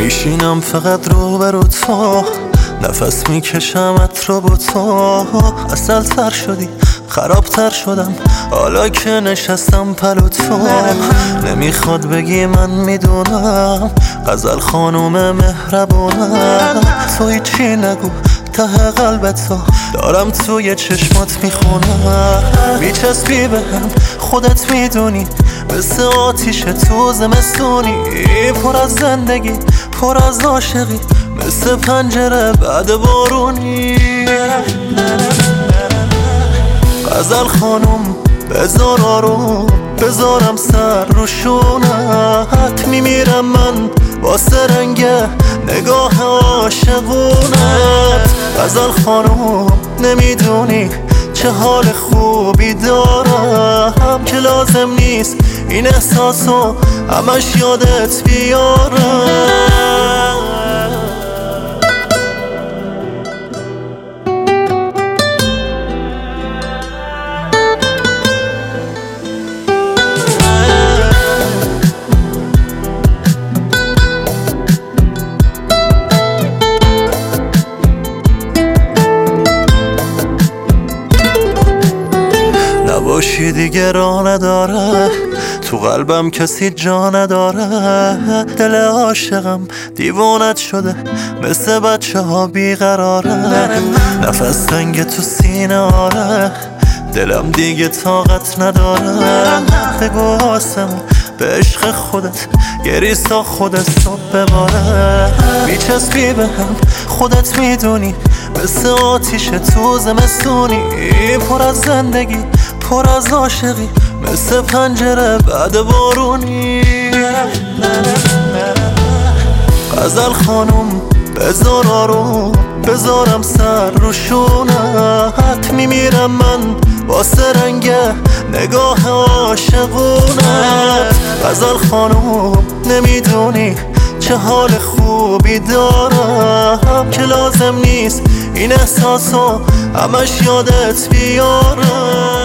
میشینم فقط روبرو تو، نفس میکشمت رو با تو. اصل تر شدی خرابتر شدم حالا که نشستم پلو تو. نمیخواد بگی من میدونم غزل خانوم مهربونم. تو هیچی نگو ته قلبتو دارم توی چشمات میخونم. میچسبی بهم خودت میدونی مثل آتیش تو زمستونی. پر از زندگی پر از عاشقی مثل پنجره بعد بارونی. غزل خانم بذار آروم بذارم سر رو شونت. میمیرم من واسه رنگ نگاه عاشقونت. غزل خانم نمیدونی چه حال خوبی دارم که لازم نیست این احساسو همش یادت بیارم. نباشی دیگه راه نداره تو قلبم کسی جا نداره. دل عاشقم دیوانت شده مثل بچه ها بیقراره. نفس تنگ تو سینه آره دلم دیگه طاقت نداره. بگو آسمون به عشق خودت گریسا خودت صبح بباره. میچسبی بهم خودت میدونی مثل آتیش تو زمستونی. پر از زندگی پر از عاشقی مثل پنجره بعد بارونی. غزل خانم بذار آروم بذارم سر رو شونت. میمیرم من واسه رنگ نگاه عاشقونت. غزل خانم نمیدونی چه حال خوبی دارم که لازم نیست این احساسو همش یادت بیارم.